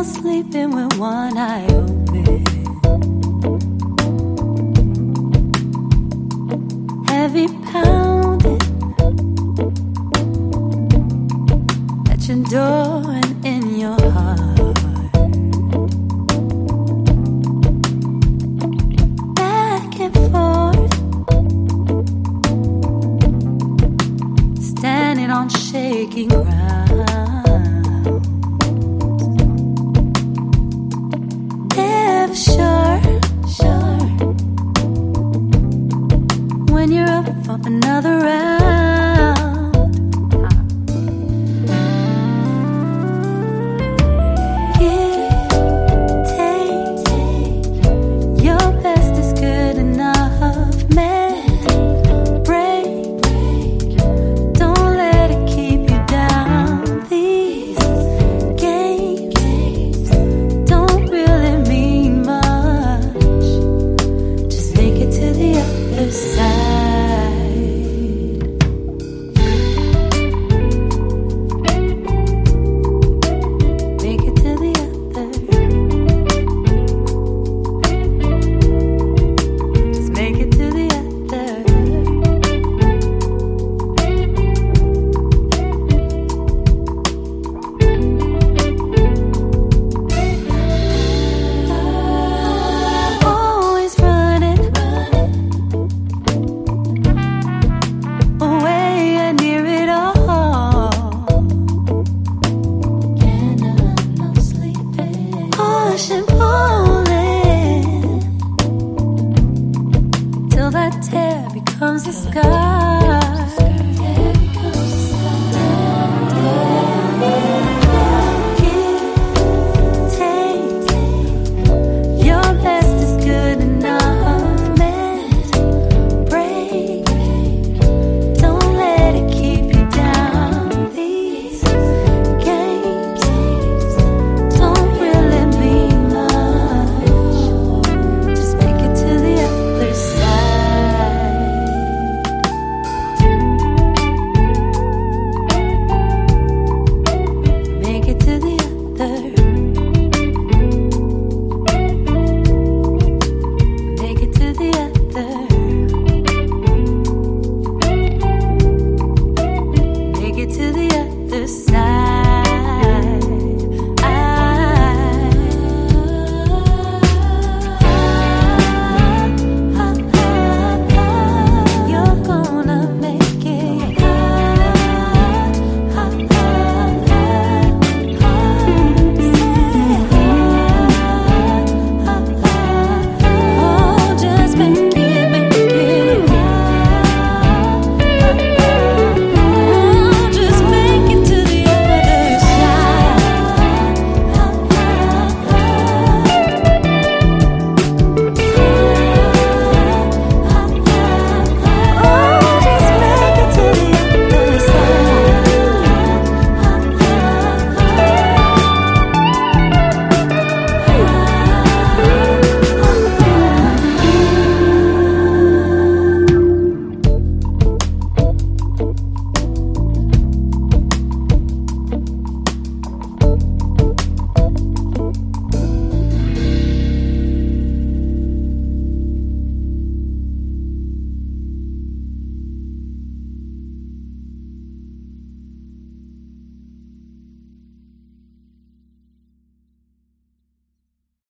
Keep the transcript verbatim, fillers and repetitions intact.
sleeping with one eye open. Heavy pounding at your door and in your heart. Back and forth, standing on shaky ground. Never sure, sure when you're up for another round. Give, take, your best is good enough. Mend, break, don't let it keep you down. These games don't really mean much. Just make it to the other side. Make it to the other. Just make it to the other. Always running away and near it all. Can't have no sleeping. Push and pulling till that tear becomes a scar.